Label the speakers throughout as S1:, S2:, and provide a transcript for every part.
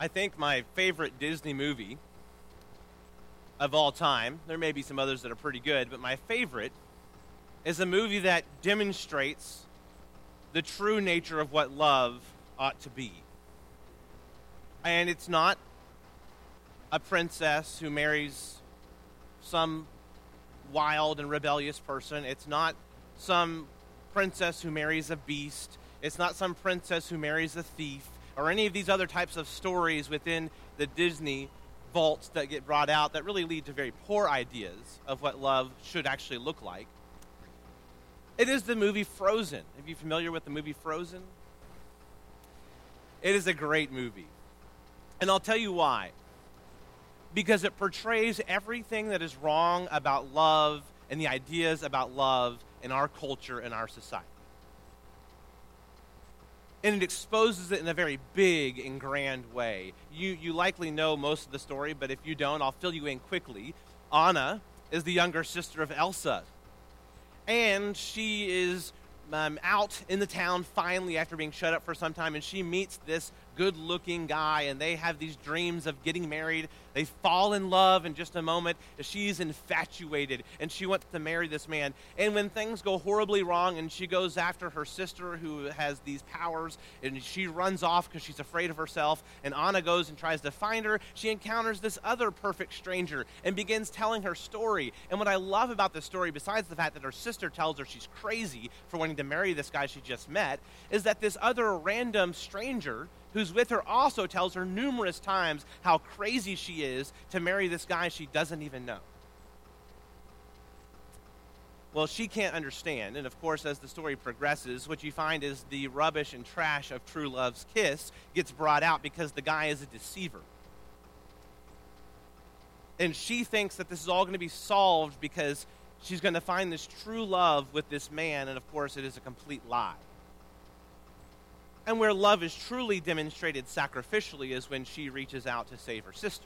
S1: I think my favorite Disney movie of all time, there may be some others that are pretty good, but my favorite is a movie that demonstrates the true nature of what love ought to be. And it's not a princess who marries some wild and rebellious person. It's not some princess who marries a beast. It's not some princess who marries a thief, or any of these other types of stories within the Disney vaults that get brought out that really lead to very poor ideas of what love should actually look like. It is the movie Frozen. Are you familiar with the movie Frozen? It is a great movie. And I'll tell you why. Because it portrays everything that is wrong about love and the ideas about love in our culture and our society. And it exposes it in a very big and grand way. You likely know most of the story, but if you don't, I'll fill you in quickly. Anna is the younger sister of Elsa. And she is out in the town finally after being shut up for some time, and she meets this good-looking guy, and they have these dreams of getting married. They fall in love in just a moment. She's infatuated, and she wants to marry this man. And when things go horribly wrong, and she goes after her sister who has these powers, and she runs off because she's afraid of herself, and Anna goes and tries to find her, she encounters this other perfect stranger and begins telling her story. And what I love about this story, besides the fact that her sister tells her she's crazy for wanting to marry this guy she just met, is that this other random stranger who's with her also tells her numerous times how crazy she is to marry this guy she doesn't even know. Well, she can't understand, and of course, as the story progresses, what you find is the rubbish and trash of true love's kiss gets brought out because the guy is a deceiver. And she thinks that this is all going to be solved because she's going to find this true love with this man, and of course, it is a complete lie. And where love is truly demonstrated sacrificially is when she reaches out to save her sister.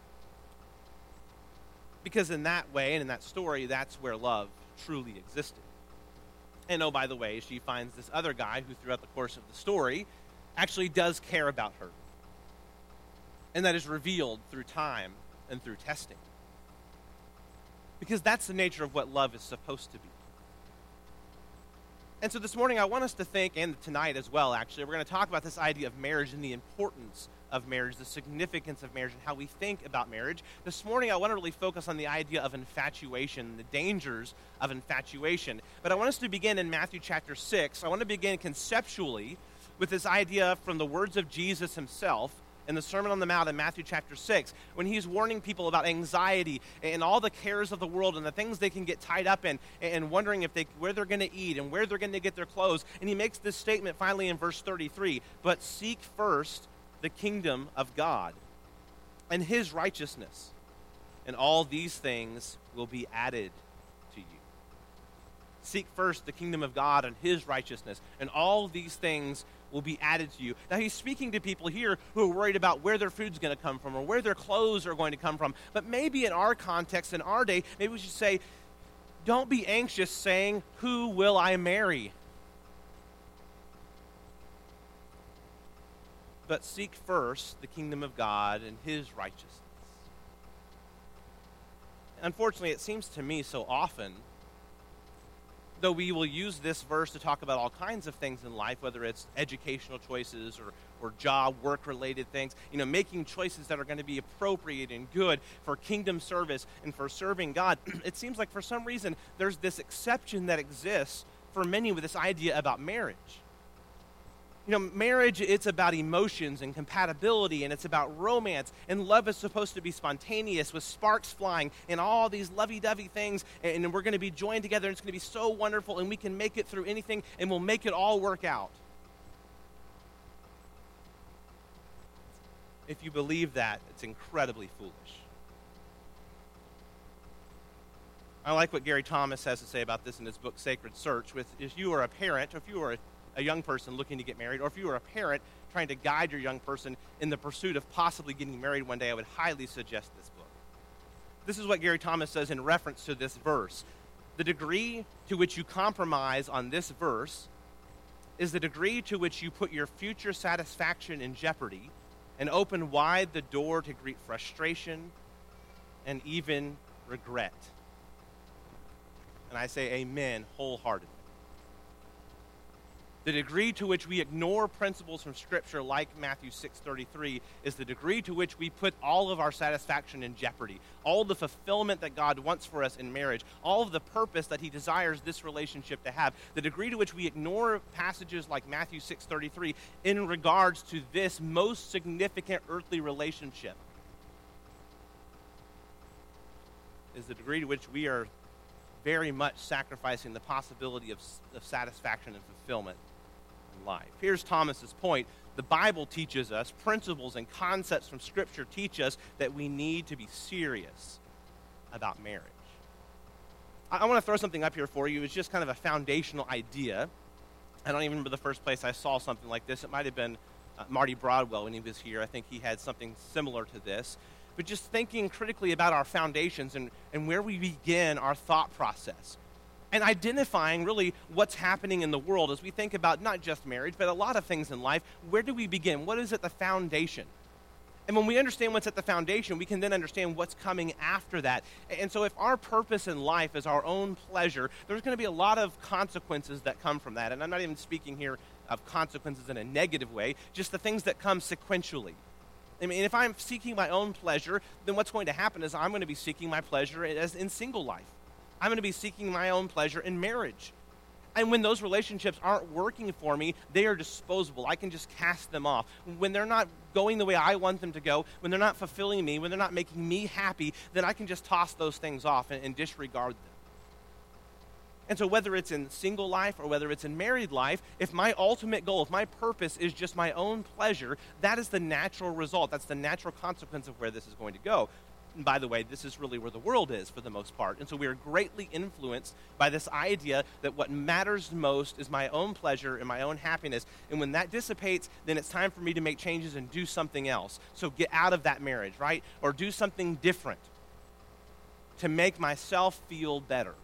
S1: Because in that way, and in that story, that's where love truly existed. And oh, by the way, she finds this other guy who, throughout the course of the story, actually does care about her. And that is revealed through time and through testing. Because that's the nature of what love is supposed to be. And so this morning I want us to think, and tonight as well actually, we're going to talk about this idea of marriage and the importance of marriage, the significance of marriage, and how we think about marriage. This morning I want to really focus on the idea of infatuation, the dangers of infatuation. But I want us to begin in Matthew chapter 6. I want to begin conceptually with this idea from the words of Jesus himself in the Sermon on the Mount in Matthew chapter 6, when he's warning people about anxiety and all the cares of the world and the things they can get tied up in, and wondering where they're going to eat and where they're going to get their clothes. And he makes this statement finally in verse 33, "But seek first the kingdom of God and his righteousness, and all these things will be added to you." Seek first the kingdom of God and his righteousness, and all these things will be added to you. Now, he's speaking to people here who are worried about where their food's going to come from or where their clothes are going to come from. But maybe in our context, in our day, maybe we should say, don't be anxious saying, "Who will I marry?" But seek first the kingdom of God and his righteousness. Unfortunately, it seems to me so often, though we will use this verse to talk about all kinds of things in life, whether it's educational choices or job, work-related things, making choices that are going to be appropriate and good for kingdom service and for serving God, it seems like for some reason there's this exception that exists for many with this idea about marriage. Marriage, it's about emotions and compatibility, and it's about romance, and love is supposed to be spontaneous with sparks flying and all these lovey-dovey things, and we're going to be joined together, and it's going to be so wonderful, and we can make it through anything, and we'll make it all work out. If you believe that, it's incredibly foolish. I like what Gary Thomas has to say about this in his book, Sacred Search. If you are a parent, or if you are a young person looking to get married, or if you are a parent trying to guide your young person in the pursuit of possibly getting married one day, I would highly suggest this book. This is what Gary Thomas says in reference to this verse. The degree to which you compromise on this verse is the degree to which you put your future satisfaction in jeopardy and open wide the door to greet frustration and even regret. And I say amen wholeheartedly. The degree to which we ignore principles from Scripture like Matthew 6:33 is the degree to which we put all of our satisfaction in jeopardy, all the fulfillment that God wants for us in marriage, all of the purpose that he desires this relationship to have. The degree to which we ignore passages like Matthew 6:33 in regards to this most significant earthly relationship is the degree to which we are very much sacrificing the possibility of satisfaction and fulfillment in life. Here's Thomas's point. The Bible teaches us, principles and concepts from Scripture teach us that we need to be serious about marriage. I want to throw something up here for you. It's just kind of a foundational idea. I don't even remember the first place I saw something like this. It might have been Marty Broadwell when he was here. I think he had something similar to this. But just thinking critically about our foundations and where we begin our thought process. And identifying really what's happening in the world as we think about not just marriage, but a lot of things in life. Where do we begin? What is at the foundation? And when we understand what's at the foundation, we can then understand what's coming after that. And so if our purpose in life is our own pleasure, there's going to be a lot of consequences that come from that. And I'm not even speaking here of consequences in a negative way, just the things that come sequentially. I mean, if I'm seeking my own pleasure, then what's going to happen is I'm going to be seeking my pleasure as in single life. I'm going to be seeking my own pleasure in marriage. And when those relationships aren't working for me, they are disposable. I can just cast them off. When they're not going the way I want them to go, when they're not fulfilling me, when they're not making me happy, then I can just toss those things off and disregard them. And so whether it's in single life or whether it's in married life, if my ultimate goal, if my purpose is just my own pleasure, that is the natural result. That's the natural consequence of where this is going to go. And by the way, this is really where the world is for the most part. And so we are greatly influenced by this idea that what matters most is my own pleasure and my own happiness. And when that dissipates, then it's time for me to make changes and do something else. So get out of that marriage, right? Or do something different to make myself feel better.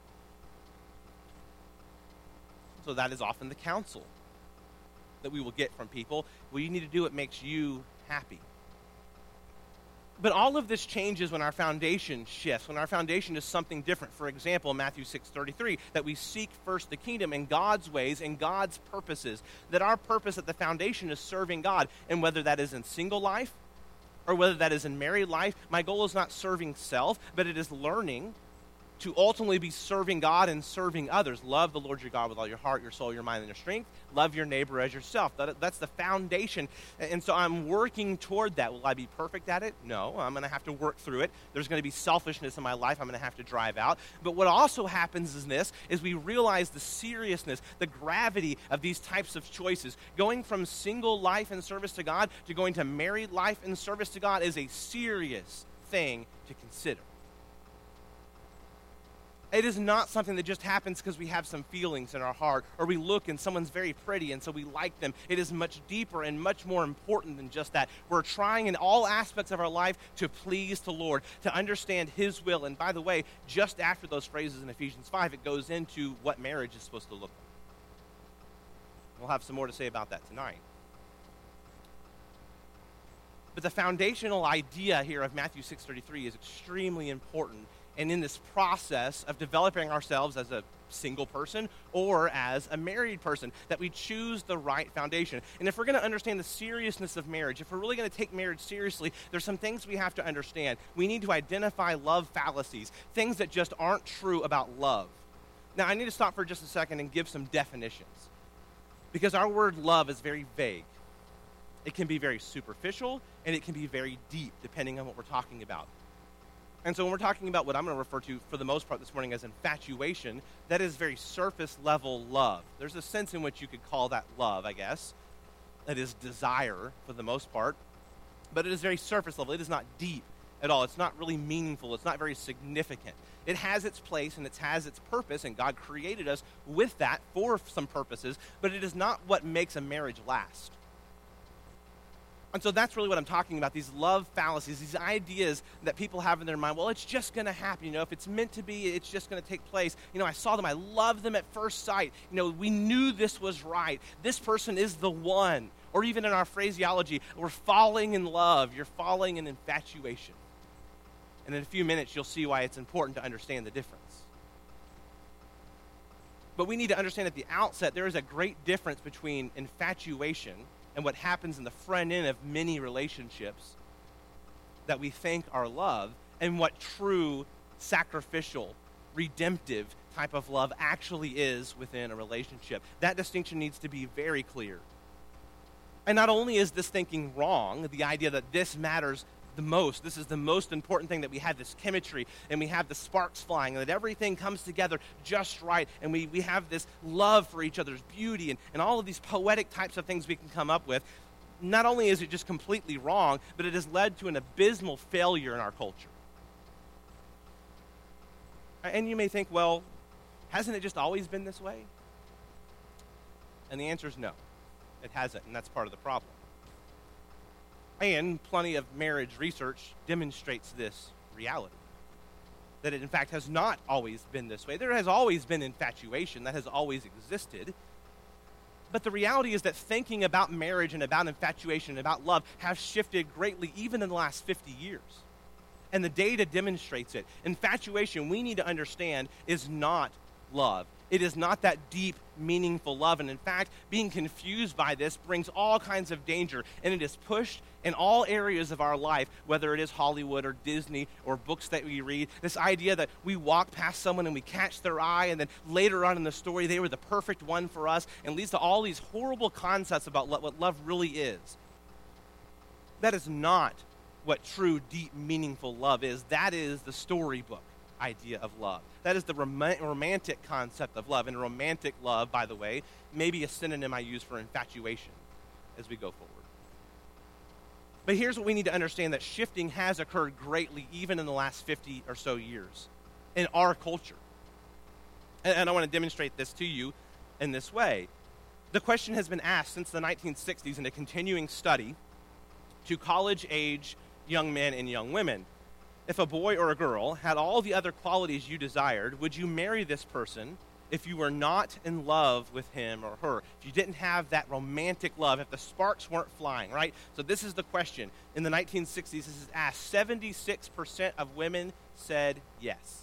S1: So that is often the counsel that we will get from people. Well, you need to do what makes you happy. But all of this changes when our foundation shifts, when our foundation is something different. For example, Matthew 6:33, that we seek first the kingdom and God's ways and God's purposes, that our purpose at the foundation is serving God. And whether that is in single life or whether that is in married life, my goal is not serving self, but it is learning to ultimately be serving God and serving others. Love the Lord your God with all your heart, your soul, your mind, and your strength. Love your neighbor as yourself. That's the foundation. And so I'm working toward that. Will I be perfect at it? No. I'm going to have to work through it. There's going to be selfishness in my life I'm going to have to drive out. But what also happens is we realize the seriousness, the gravity of these types of choices. Going from single life in service to God to going to married life in service to God is a serious thing to consider. It is not something that just happens because we have some feelings in our heart or we look and someone's very pretty and so we like them. It is much deeper and much more important than just that. We're trying in all aspects of our life to please the Lord, to understand His will. And by the way, just after those phrases in Ephesians 5, it goes into what marriage is supposed to look like. We'll have some more to say about that tonight. But the foundational idea here of Matthew 6:33 is extremely important. And in this process of developing ourselves as a single person or as a married person, that we choose the right foundation. And if we're going to understand the seriousness of marriage, if we're really going to take marriage seriously, there's some things we have to understand. We need to identify love fallacies, things that just aren't true about love. Now, I need to stop for just a second and give some definitions, because our word love is very vague. It can be very superficial, and it can be very deep, depending on what we're talking about. And so when we're talking about what I'm going to refer to for the most part this morning as infatuation, that is very surface level love. There's a sense in which you could call that love, I guess. It is desire for the most part, but it is very surface level. It is not deep at all. It's not really meaningful. It's not very significant. It has its place and it has its purpose, and God created us with that for some purposes, but it is not what makes a marriage last. And so that's really what I'm talking about, these love fallacies, these ideas that people have in their mind. Well, it's just going to happen. If it's meant to be, it's just going to take place. I saw them. I loved them at first sight. We knew this was right. This person is the one. Or even in our phraseology, we're falling in love. You're falling in infatuation. And in a few minutes, you'll see why it's important to understand the difference. But we need to understand at the outset, there is a great difference between infatuation and what happens in the front end of many relationships that we think are love, and what true, sacrificial, redemptive type of love actually is within a relationship. That distinction needs to be very clear. And not only is this thinking wrong, the idea that this matters the most, this is the most important thing, that we have this chemistry and we have the sparks flying, and that everything comes together just right, and we have this love for each other's beauty and all of these poetic types of things we can come up with. Not only is it just completely wrong, but it has led to an abysmal failure in our culture. And you may think, well, hasn't it just always been this way? And the answer is no, it hasn't, and that's part of the problem. And plenty of marriage research demonstrates this reality, that it in fact has not always been this way. There has always been infatuation, that has always existed. But the reality is that thinking about marriage and about infatuation and about love has shifted greatly even in the last 50 years. And the data demonstrates it. Infatuation, we need to understand, is not love. It is not that deep, meaningful love. And in fact, being confused by this brings all kinds of danger. And it is pushed in all areas of our life, whether it is Hollywood or Disney or books that we read. This idea that we walk past someone and we catch their eye, and then later on in the story, they were the perfect one for us, and leads to all these horrible concepts about what love really is. That is not what true, deep, meaningful love is. That is the storybook idea of love. That is the romantic concept of love. And romantic love, by the way, may be a synonym I use for infatuation as we go forward. But here's what we need to understand, that shifting has occurred greatly even in the last 50 or so years in our culture. And I want to demonstrate this to you in this way. The question has been asked since the 1960s in a continuing study to college-age young men and young women. If a boy or a girl had all the other qualities you desired, would you marry this person if you were not in love with him or her? If you didn't have that romantic love, if the sparks weren't flying, right? So this is the question. In the 1960s, this is asked. 76% of women said yes.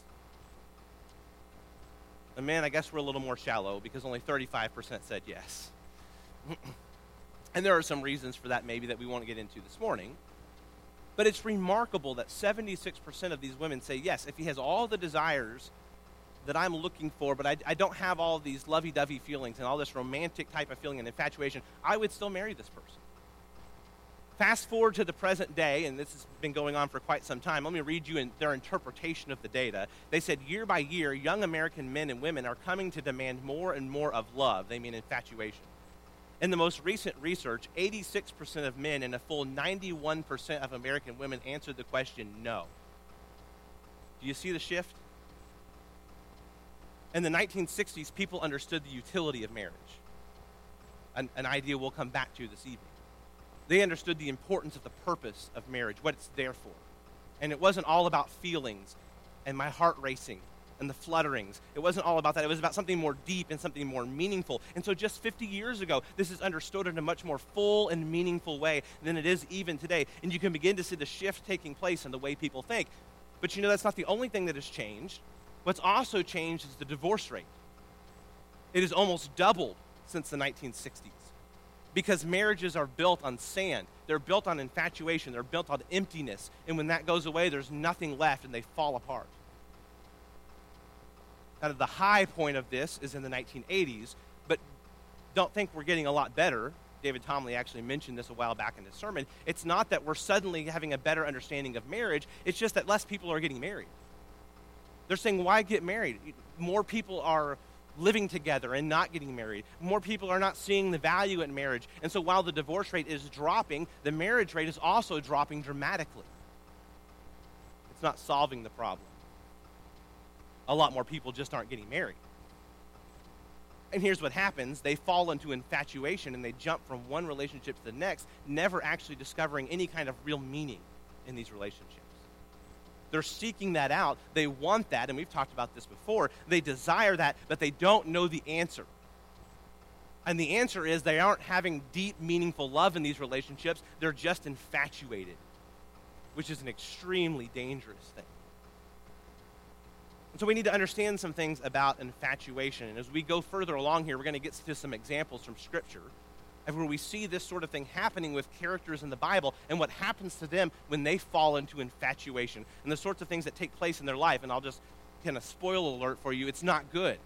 S1: And man, I guess we're a little more shallow because only 35% said yes. And there are some reasons for that maybe that we won't get into this morning. But it's remarkable that 76% of these women say yes. If he has all the desires that I'm looking for, but I don't have all these lovey-dovey feelings and all this romantic type of feeling and infatuation, I would still marry this person. Fast forward to the present day, and this has been going on for quite some time. Let me read you their interpretation of the data. They said, year by year, young American men and women are coming to demand more and more of love. They mean infatuation. In the most recent research, 86% of men and a full 91% of American women answered the question no. Do you see the shift? In the 1960s, people understood the utility of marriage, an idea we'll come back to this evening. They understood the importance of the purpose of marriage, what it's there for. And it wasn't all about feelings and my heart racing and the flutterings. It wasn't all about that. It was about something more deep and something more meaningful. And so just 50 years ago, this is understood in a much more full and meaningful way than it is even today. And you can begin to see the shift taking place in the way people think. But you know, that's not the only thing that has changed. What's also changed is the divorce rate. It has almost doubled since the 1960s. Because marriages are built on sand. They're built on infatuation. They're built on emptiness. And when that goes away, there's nothing left and they fall apart. Kind of the high point of this is in the 1980s, but don't think we're getting a lot better. David Tomley actually mentioned this a while back in his sermon. It's not that we're suddenly having a better understanding of marriage. It's just that less people are getting married. They're saying, why get married? More people are living together and not getting married. More people are not seeing the value in marriage. And so while the divorce rate is dropping, the marriage rate is also dropping dramatically. It's not solving the problem. A lot more people just aren't getting married. And here's what happens. They fall into infatuation and they jump from one relationship to the next, never actually discovering any kind of real meaning in these relationships. They're seeking that out. They want that, and we've talked about this before. They desire that, but they don't know the answer. And the answer is they aren't having deep, meaningful love in these relationships. They're just infatuated, which is an extremely dangerous thing. And so we need to understand some things about infatuation. And as we go further along here, we're going to get to some examples from Scripture of where we see this sort of thing happening with characters in the Bible and what happens to them when they fall into infatuation and the sorts of things that take place in their life. And I'll just kind of spoil alert for you, it's not good.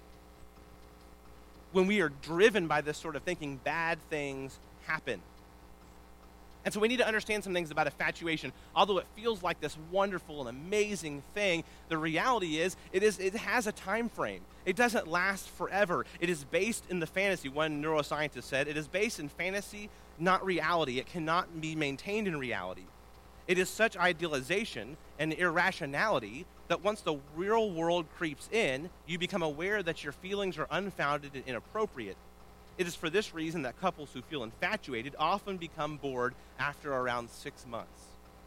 S1: When we are driven by this sort of thinking, bad things happen. And so we need to understand some things about infatuation. Although it feels like this wonderful and amazing thing, the reality is it has a time frame. It doesn't last forever. It is based in the fantasy. One neuroscientist said, it is based in fantasy, not reality. It cannot be maintained in reality. It is such idealization and irrationality that once the real world creeps in, you become aware that your feelings are unfounded and inappropriate. It is for this reason that couples who feel infatuated often become bored after around 6 months.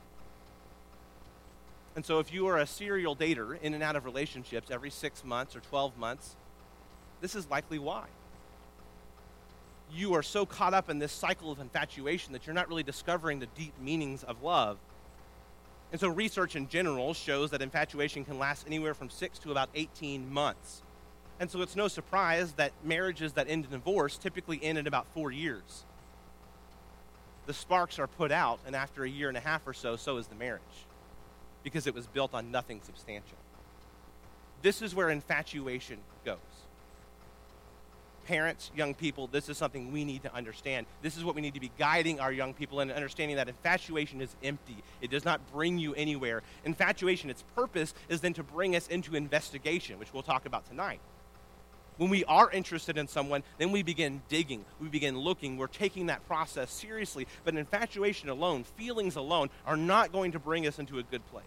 S1: And so if you are a serial dater in and out of relationships every 6 months or 12 months, this is likely why. You are so caught up in this cycle of infatuation that you're not really discovering the deep meanings of love. And so research in general shows that infatuation can last anywhere from 6 to about 18 months. And so it's no surprise that marriages that end in divorce typically end in about 4 years. The sparks are put out, and after a year and a half or so is the marriage, because it was built on nothing substantial. This is where infatuation goes. Parents, young people, this is something we need to understand. This is what we need to be guiding our young people in, understanding that infatuation is empty. It does not bring you anywhere. Infatuation, its purpose is then to bring us into investigation, which we'll talk about tonight. When we are interested in someone, then we begin digging, we begin looking, we're taking that process seriously. But infatuation alone, feelings alone, are not going to bring us into a good place.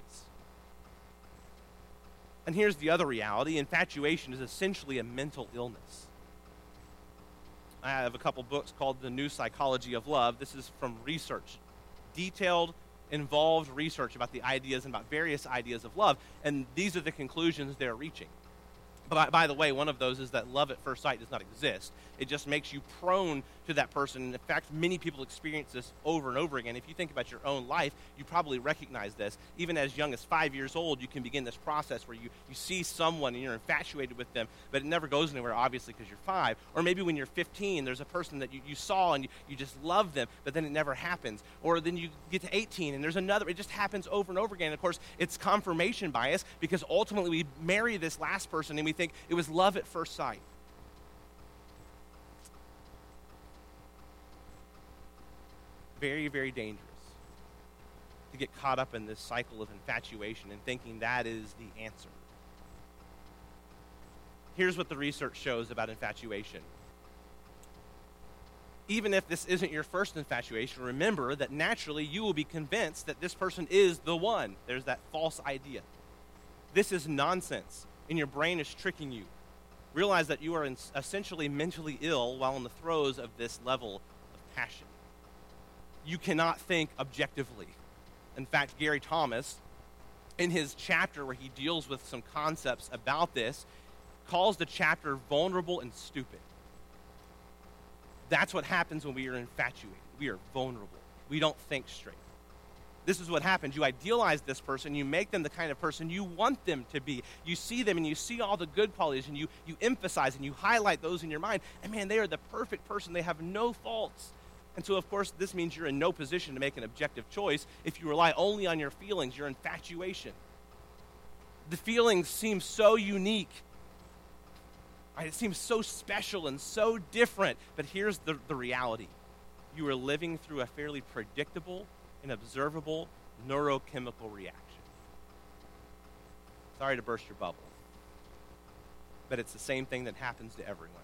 S1: And here's the other reality. Infatuation is essentially a mental illness. I have a couple books called The New Psychology of Love. This is from research, detailed, involved research about the ideas and about various ideas of love. And these are the conclusions they're reaching. By the way, one of those is that love at first sight does not exist. It just makes you prone to that person. In fact, many people experience this over and over again. If you think about your own life, you probably recognize this. Even as young as 5 years old, you can begin this process where you see someone and you're infatuated with them, but it never goes anywhere, obviously, because you're 5. Or maybe when you're 15, there's a person that you saw and you just love them, but then it never happens. Or then you get to 18 and there's another. It just happens over and over again. And of course, it's confirmation bias, because ultimately we marry this last person and we think it was love at first sight. Very, very dangerous to get caught up in this cycle of infatuation and thinking that is the answer. Here's what the research shows about infatuation. Even if this isn't your first infatuation, remember that naturally you will be convinced that this person is the one. There's that false idea. This is nonsense, and your brain is tricking you. Realize that you are essentially mentally ill while in the throes of this level of passion. You cannot think objectively. In fact, Gary Thomas, in his chapter where he deals with some concepts about this, calls the chapter vulnerable and stupid. That's what happens when we are infatuated. We are vulnerable. We don't think straight. This is what happens. You idealize this person. You make them the kind of person you want them to be. You see them and you see all the good qualities, and you emphasize and you highlight those in your mind. And man, they are the perfect person. They have no faults. And so, of course, this means you're in no position to make an objective choice if you rely only on your feelings, your infatuation. The feelings seem so unique. Right? It seems so special and so different. But here's the reality. You are living through a fairly predictable and observable neurochemical reaction. Sorry to burst your bubble, but it's the same thing that happens to everyone.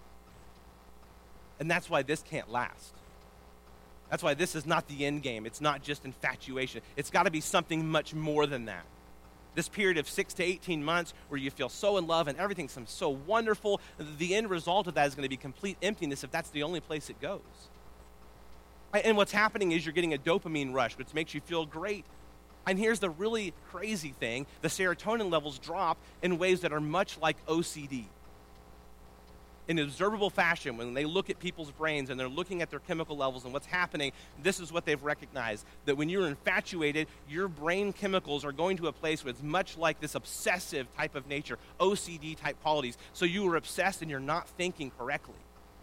S1: And that's why this can't last. That's why this is not the end game. It's not just infatuation. It's got to be something much more than that. This period of 6 to 18 months where you feel so in love and everything seems so wonderful, the end result of that is going to be complete emptiness if that's the only place it goes. And what's happening is you're getting a dopamine rush, which makes you feel great. And here's the really crazy thing. The serotonin levels drop in ways that are much like OCD. in observable fashion, when they look at people's brains and they're looking at their chemical levels and what's happening, this is what they've recognized, that when you're infatuated, your brain chemicals are going to a place where it's much like this obsessive type of nature, OCD type qualities. So you are obsessed and you're not thinking correctly.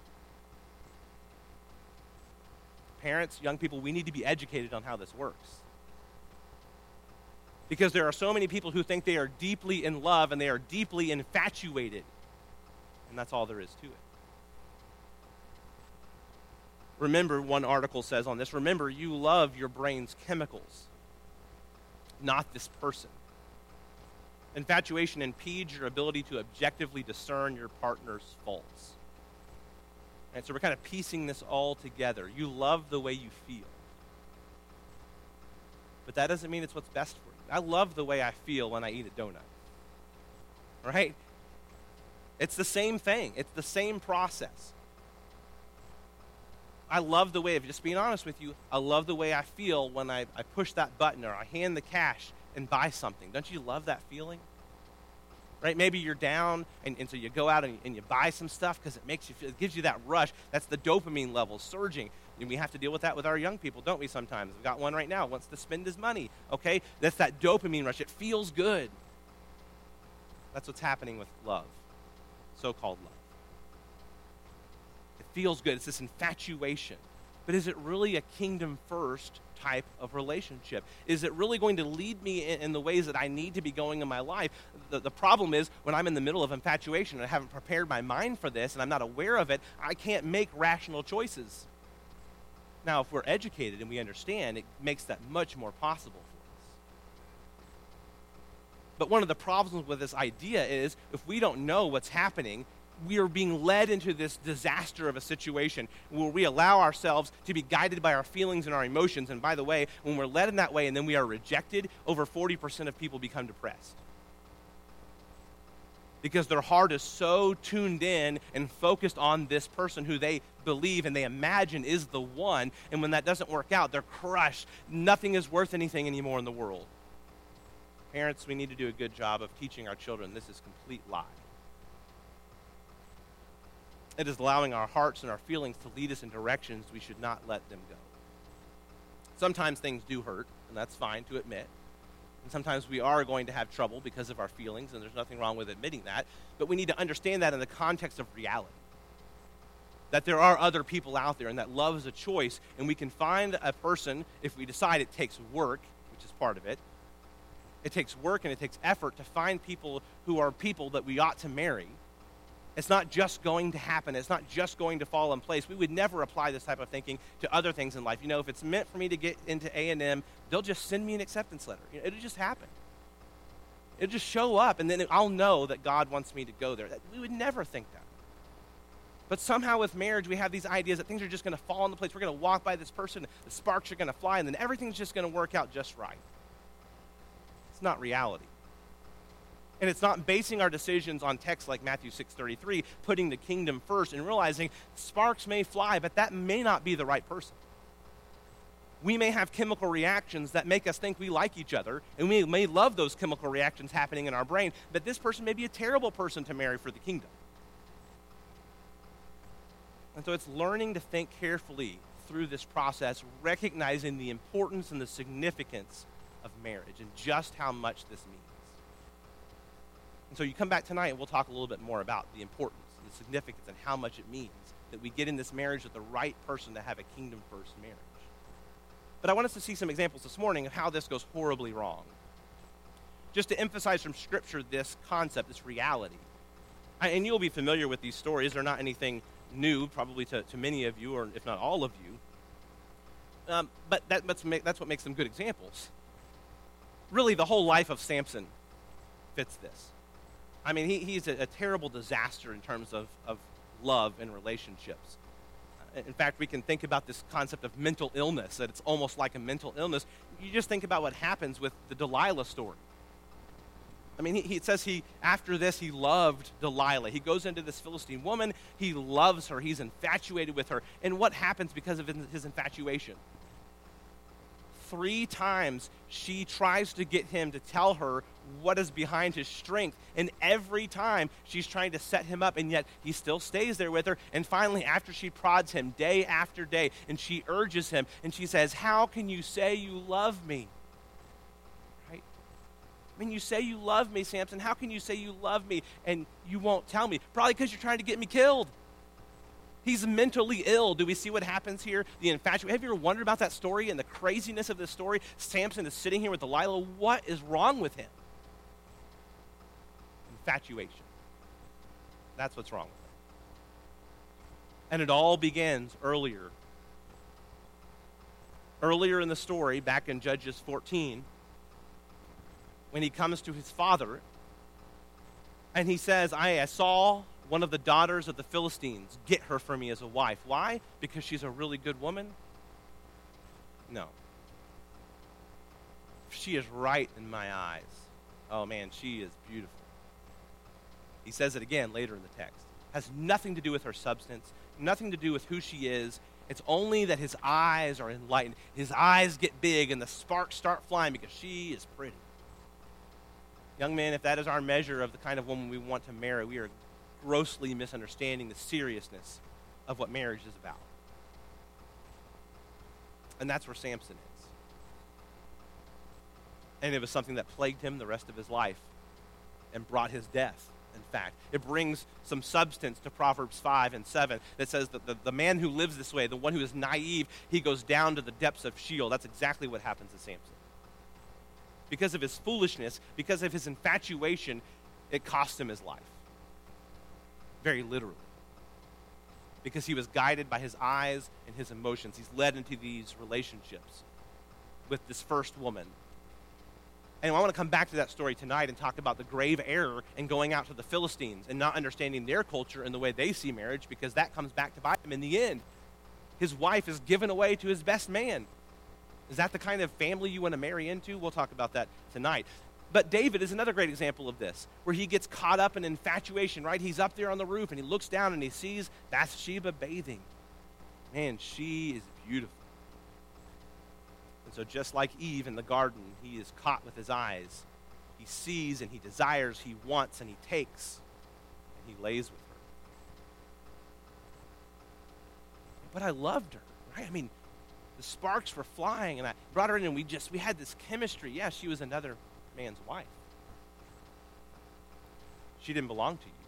S1: Parents, young people, we need to be educated on how this works. Because there are so many people who think they are deeply in love and they are deeply infatuated. And that's all there is to it. Remember, one article says on this, remember, you love your brain's chemicals, not this person. Infatuation impedes your ability to objectively discern your partner's faults. And so we're kind of piecing this all together. You love the way you feel. But that doesn't mean it's what's best for you. I love the way I feel when I eat a donut. Right? It's the same thing. It's the same process. I love the way, if just being honest with you, I love the way I feel when I push that button or I hand the cash and buy something. Don't you love that feeling? Right? Maybe you're down, and so you go out and you buy some stuff because it makes you feel, it gives you that rush. That's the dopamine level surging. And we have to deal with that with our young people, don't we, sometimes? We've got one right now, wants to spend his money, okay? That's that dopamine rush. It feels good. That's what's happening with love, so-called love. It feels good. It's this infatuation. But is it really a kingdom-first type of relationship? Is it really going to lead me in the ways that I need to be going in my life? The problem is, when I'm in the middle of infatuation and I haven't prepared my mind for this and I'm not aware of it, I can't make rational choices. Now, if we're educated and we understand, it makes that much more possible for us. But one of the problems with this idea is, if we don't know what's happening, we are being led into this disaster of a situation where we allow ourselves to be guided by our feelings and our emotions. And by the way, when we're led in that way and then we are rejected, over 40% of people become depressed. Because their heart is so tuned in and focused on this person who they believe and they imagine is the one. And when that doesn't work out, they're crushed. Nothing is worth anything anymore in the world. Parents, we need to do a good job of teaching our children this is complete lie. It is allowing our hearts and our feelings to lead us in directions we should not let them go. Sometimes things do hurt, and that's fine to admit. And sometimes we are going to have trouble because of our feelings, and there's nothing wrong with admitting that. But we need to understand that in the context of reality. That there are other people out there, and that love is a choice, and we can find a person if we decide it takes work, which is part of it. It takes work and it takes effort to find people who are people that we ought to marry. It's not just going to happen. It's not just going to fall in place. We would never apply this type of thinking to other things in life. You know, if it's meant for me to get into A&M, they'll just send me an acceptance letter. You know, it'll just happen. It'll just show up, and then I'll know that God wants me to go there. We would never think that. But somehow with marriage, we have these ideas that things are just going to fall into place. We're going to walk by this person, the sparks are going to fly, and then everything's just going to work out just right. It's not reality. And it's not basing our decisions on texts like Matthew 6:33, putting the kingdom first and realizing sparks may fly, but that may not be the right person. We may have chemical reactions that make us think we like each other, and we may love those chemical reactions happening in our brain, but this person may be a terrible person to marry for the kingdom. And so it's learning to think carefully through this process, recognizing the importance and the significance of marriage and just how much this means. And so you come back tonight and we'll talk a little bit more about the importance, the significance, and how much it means that we get in this marriage with the right person to have a kingdom-first marriage. But I want us to see some examples this morning of how this goes horribly wrong. Just to emphasize from Scripture this concept, this reality. And you'll be familiar with these stories. They're not anything new, probably to many of you, or if not all of you. But that's what makes them good examples. Really, the whole life of Samson fits this. I mean, he's a terrible disaster in terms of love and relationships. In fact, we can think about this concept of mental illness, that it's almost like a mental illness. You just think about what happens with the Delilah story. I mean, it says after this, he loved Delilah. He goes into this Philistine woman. He loves her. He's infatuated with her. And what happens because of his infatuation? 3 times she tries to get him to tell her what is behind his strength. And every time she's trying to set him up, and yet he still stays there with her. And finally, after she prods him day after day, and she urges him, and she says, "How can you say you love me?" Right? I mean, you say you love me, Samson. How can you say you love me and you won't tell me? Probably because you're trying to get me killed. He's mentally ill. Do we see what happens here? The infatuation. Have you ever wondered about that story and the craziness of this story? Samson is sitting here with Delilah. What is wrong with him? Infatuation. That's what's wrong with him. And it all begins earlier. Earlier in the story, back in Judges 14, when he comes to his father, and he says, I saw one of the daughters of the Philistines, get her for me as a wife. Why? Because she's a really good woman? No. She is right in my eyes. Oh man, she is beautiful. He says it again later in the text. Has nothing to do with her substance, nothing to do with who she is. It's only that his eyes are enlightened. His eyes get big and the sparks start flying because she is pretty. Young men, if that is our measure of the kind of woman we want to marry, we are grossly misunderstanding the seriousness of what marriage is about. And that's where Samson is. And it was something that plagued him the rest of his life and brought his death, in fact. It brings some substance to Proverbs 5 and 7 that says that the man who lives this way, the one who is naive, he goes down to the depths of Sheol. That's exactly what happens to Samson. Because of his foolishness, because of his infatuation, it cost him his life. Very literally. Because he was guided by his eyes and his emotions. He's led into these relationships with this first woman. And I want to come back to that story tonight and talk about the grave error in going out to the Philistines and not understanding their culture and the way they see marriage, because that comes back to bite him in the end. His wife is given away to his best man. Is that the kind of family you want to marry into? We'll talk about that tonight. But David is another great example of this, where he gets caught up in infatuation, right? He's up there on the roof, and he looks down, and he sees Bathsheba bathing. Man, she is beautiful. And so just like Eve in the garden, he is caught with his eyes. He sees, and he desires, he wants, and he takes, and he lays with her. But I loved her, right? I mean, the sparks were flying, and I brought her in, and we had this chemistry. Yeah, she was another man's wife. She didn't belong to you.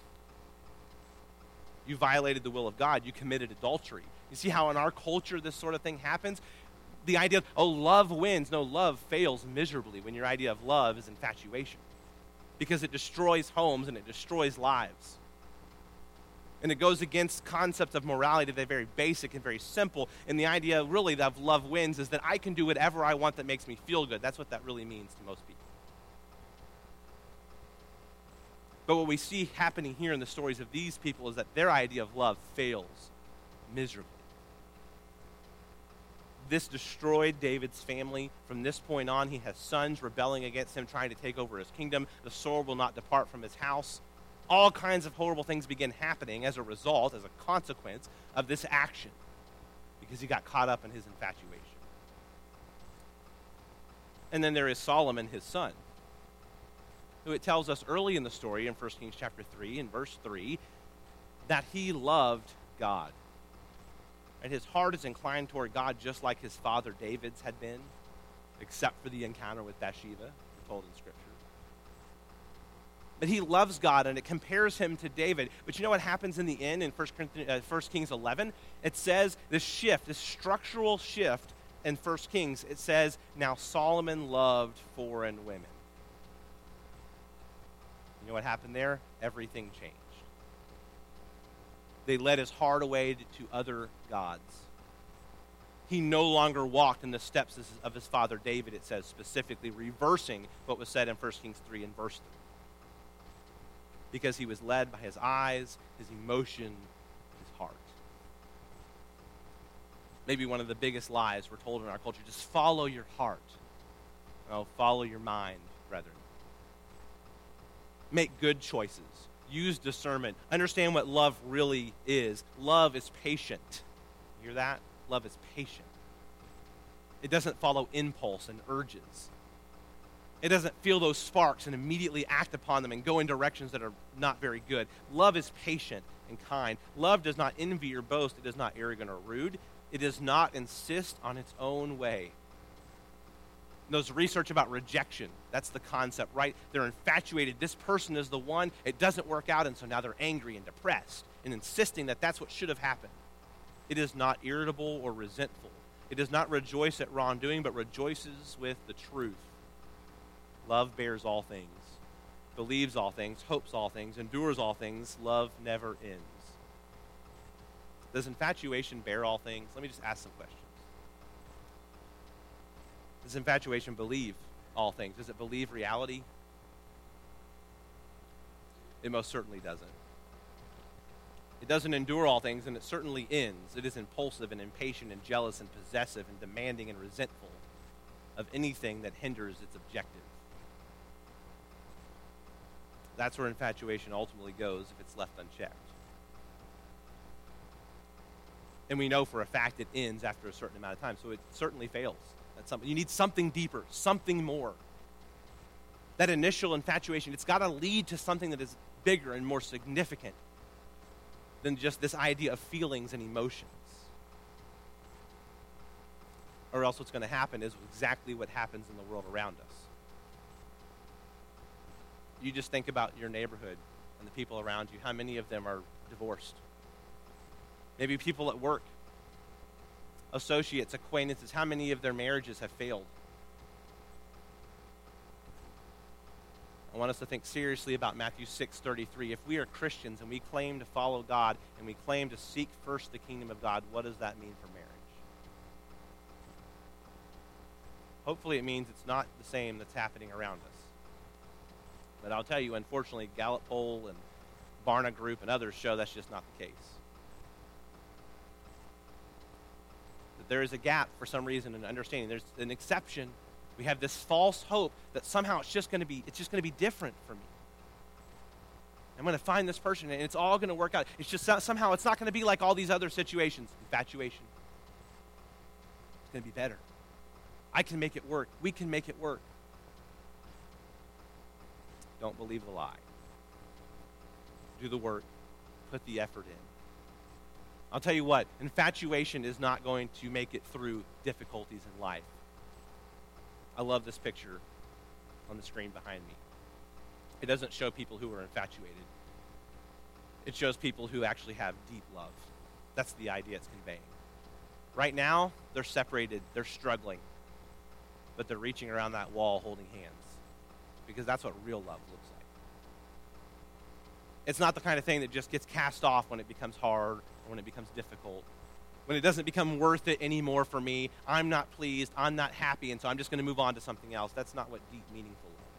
S1: You violated the will of God. You committed adultery. You see how in our culture this sort of thing happens? The idea of, love wins. No, love fails miserably when your idea of love is infatuation. Because it destroys homes and it destroys lives. And it goes against concepts of morality that are very basic and very simple. And the idea really of love wins is that I can do whatever I want that makes me feel good. That's what that really means to most people. But what we see happening here in the stories of these people is that their idea of love fails miserably. This destroyed David's family. From this point on, he has sons rebelling against him, trying to take over his kingdom. The sword will not depart from his house. All kinds of horrible things begin happening as a result, as a consequence of this action, because he got caught up in his infatuation. And then there is Solomon, his son, who it tells us early in the story in 1 Kings chapter 3, in verse 3, that he loved God. And his heart is inclined toward God just like his father David's had been, except for the encounter with Bathsheba, we're told in Scripture. But he loves God, and it compares him to David. But you know what happens in the end in 1 Kings 11? It says this shift, this structural shift in 1 Kings. It says, now Solomon loved foreign women. You know what happened there? Everything changed. They led his heart away to other gods. He no longer walked in the steps of his father David, it says, specifically reversing what was said in 1 Kings 3 and verse 3. Because he was led by his eyes, his emotion, his heart. Maybe one of the biggest lies we're told in our culture, just follow your heart. No, follow your mind, brethren. Make good choices. Use discernment. Understand what love really is. Love is patient. You hear that? Love is patient. It doesn't follow impulse and urges. It doesn't feel those sparks and immediately act upon them and go in directions that are not very good. Love is patient and kind. Love does not envy or boast. It is not arrogant or rude. It does not insist on its own way. There's research about rejection. That's the concept, right? They're infatuated. This person is the one. It doesn't work out, and so now they're angry and depressed and insisting that that's what should have happened. It is not irritable or resentful. It does not rejoice at wrongdoing, but rejoices with the truth. Love bears all things, believes all things, hopes all things, endures all things. Love never ends. Does infatuation bear all things? Let me just ask some questions. Does infatuation believe all things? Does it believe reality? It most certainly doesn't. It doesn't endure all things, and it certainly ends. It is impulsive and impatient and jealous and possessive and demanding and resentful of anything that hinders its objective. That's where infatuation ultimately goes if it's left unchecked. And we know for a fact it ends after a certain amount of time, so it certainly fails. That's something. You need something deeper, something more. That initial infatuation, it's got to lead to something that is bigger and more significant than just this idea of feelings and emotions. Or else what's going to happen is exactly what happens in the world around us. You just think about your neighborhood and the people around you. How many of them are divorced? Maybe people at work, associates, acquaintances. How many of their marriages have failed? I want us to think seriously about Matthew 6:33. If we are Christians and we claim to follow God and we claim to seek first the kingdom of God, what does that mean for marriage? Hopefully it means it's not the same that's happening around us. But I'll tell you, unfortunately, Gallup Poll and Barna Group and others show that's just not the case. That there is a gap for some reason in understanding. There's an exception. We have this false hope that somehow it's just going to be different for me. I'm going to find this person and it's all going to work out. It's just somehow it's not going to be like all these other situations. Infatuation. It's going to be better. I can make it work. We can make it work. Don't believe the lie. Do the work. Put the effort in. I'll tell you what, infatuation is not going to make it through difficulties in life. I love this picture on the screen behind me. It doesn't show people who are infatuated. It shows people who actually have deep love. That's the idea it's conveying. Right now, they're separated, they're struggling, but they're reaching around that wall holding hands. Because that's what real love looks like. It's not the kind of thing that just gets cast off when it becomes hard or when it becomes difficult. When it doesn't become worth it anymore for me, I'm not pleased, I'm not happy, and so I'm just going to move on to something else. That's not what deep, meaningful love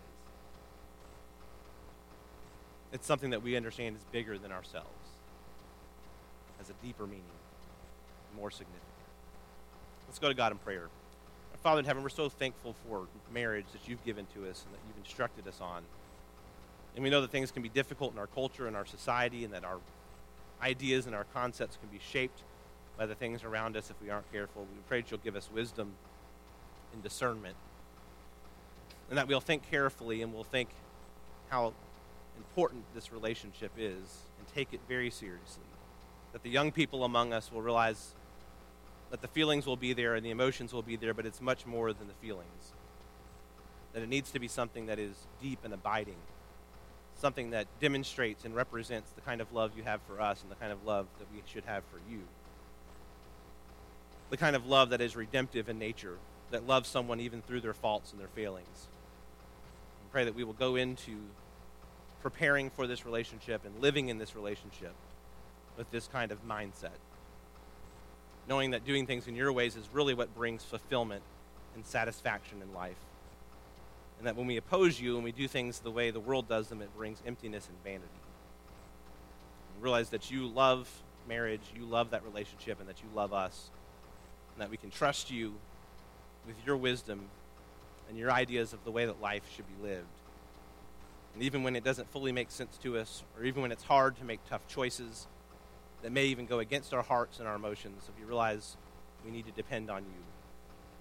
S1: is. It's something that we understand is bigger than ourselves, has a deeper meaning, more significant. Let's go to God in prayer. Father in heaven, we're so thankful for marriage that you've given to us and that you've instructed us on. And we know that things can be difficult in our culture and our society and that our ideas and our concepts can be shaped by the things around us if we aren't careful. We pray that you'll give us wisdom and discernment and that we'll think carefully and we'll think how important this relationship is and take it very seriously. That the young people among us will realize that the feelings will be there and the emotions will be there, but it's much more than the feelings. That it needs to be something that is deep and abiding, something that demonstrates and represents the kind of love you have for us and the kind of love that we should have for you. The kind of love that is redemptive in nature, that loves someone even through their faults and their failings. We pray that we will go into preparing for this relationship and living in this relationship with this kind of mindset, knowing that doing things in your ways is really what brings fulfillment and satisfaction in life. And that when we oppose you and we do things the way the world does them, it brings emptiness and vanity. And realize that you love marriage, you love that relationship, and that you love us, and that we can trust you with your wisdom and your ideas of the way that life should be lived. And even when it doesn't fully make sense to us, or even when it's hard to make tough choices that may even go against our hearts and our emotions, if we realize we need to depend on you.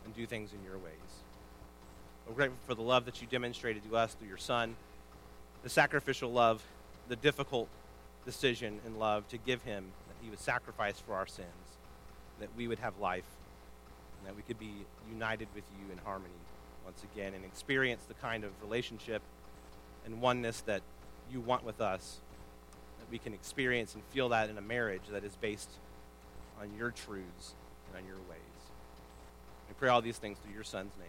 S1: and do things in your ways. We're grateful for the love that you demonstrated to us through your Son, the sacrificial love, the difficult decision in love to give him, that he would sacrifice for our sins, that we would have life, and that we could be united with you in harmony once again and experience the kind of relationship and oneness that you want with us, that we can experience and feel that in a marriage that is based on your truths and on your ways. We pray all these things through your Son's name.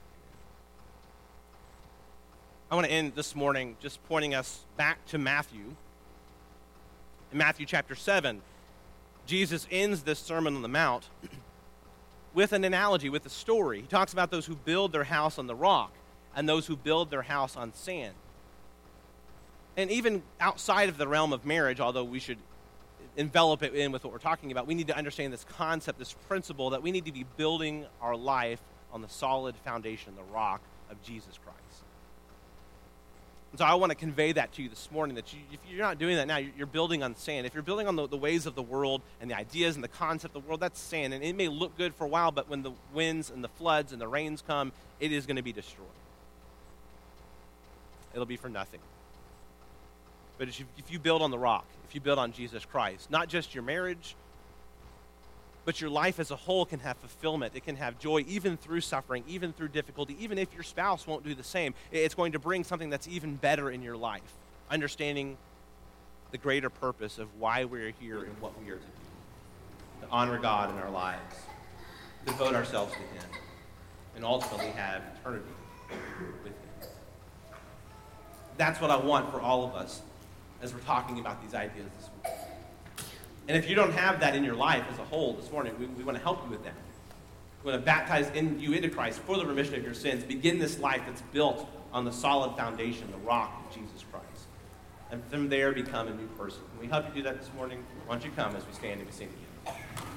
S1: I want to end this morning just pointing us back to Matthew. In Matthew chapter 7, Jesus ends this Sermon on the Mount with an analogy, with a story. He talks about those who build their house on the rock and those who build their house on sand. And even outside of the realm of marriage, although we should envelop it in with what we're talking about, we need to understand this concept, this principle, that we need to be building our life on the solid foundation, the rock of Jesus Christ. And so I want to convey that to you this morning, that if you're not doing that now, you're building on sand. If you're building on the ways of the world and the ideas and the concept of the world, that's sand. And it may look good for a while, but when the winds and the floods and the rains come, it is going to be destroyed. It'll be for nothing. But if you build on the rock, if you build on Jesus Christ, not just your marriage, but your life as a whole can have fulfillment. It can have joy even through suffering, even through difficulty, even if your spouse won't do the same. It's going to bring something that's even better in your life, understanding the greater purpose of why we're here and what we are to do, to honor God in our lives, devote ourselves to him, and ultimately have eternity with him. That's what I want for all of us as we're talking about these ideas this week. And if you don't have that in your life as a whole this morning, we want to help you with that. We want to baptize you into Christ for the remission of your sins. Begin this life that's built on the solid foundation, the rock of Jesus Christ. And from there, become a new person. Can we help you do that this morning? Why don't you come as we stand and we sing together?